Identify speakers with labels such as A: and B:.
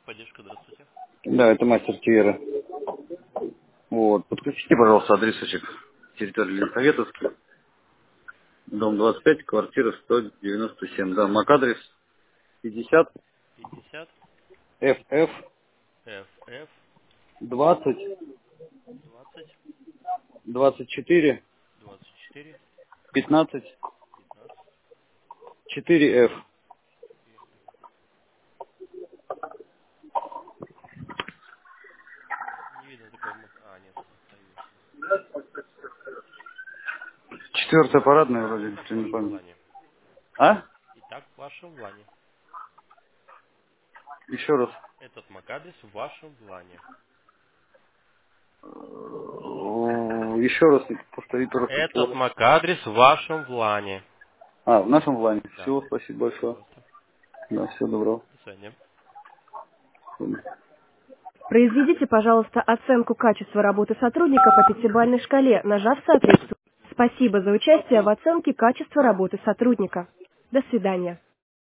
A: Техподдержка, здравствуйте.
B: Да, это мастер Тиера. Вот. Подключите, пожалуйста, адресочек. Территория Ленсоветовский. Дом 25, квартира 197. Да, МАК-адрес 50
A: 50
B: FF
A: FF
B: 20
A: 20
B: 24
A: 24
B: 15
A: 15.
B: 4F.
A: Не видно такого. Нет, появился.
B: Четвертая парадная вроде,
A: Итак, в
B: если не
A: вашем
B: помню.
A: влане.
B: А?
A: Итак, в вашем влане.
B: Еще раз.
A: Этот MAC-адрес в вашем влане.
B: Еще раз повторить просто
A: Этот
B: слово.
A: MAC-адрес в вашем влане.
B: А, в нашем влане.
A: Да,
B: Всего спасибо большое.
A: пожалуйста.
B: Да, всего доброго.
A: До свидания.
C: Произведите, пожалуйста, оценку качества работы сотрудника по пятибалльной шкале, нажав «Соответствует». Спасибо за участие в оценке качества работы сотрудника. До свидания.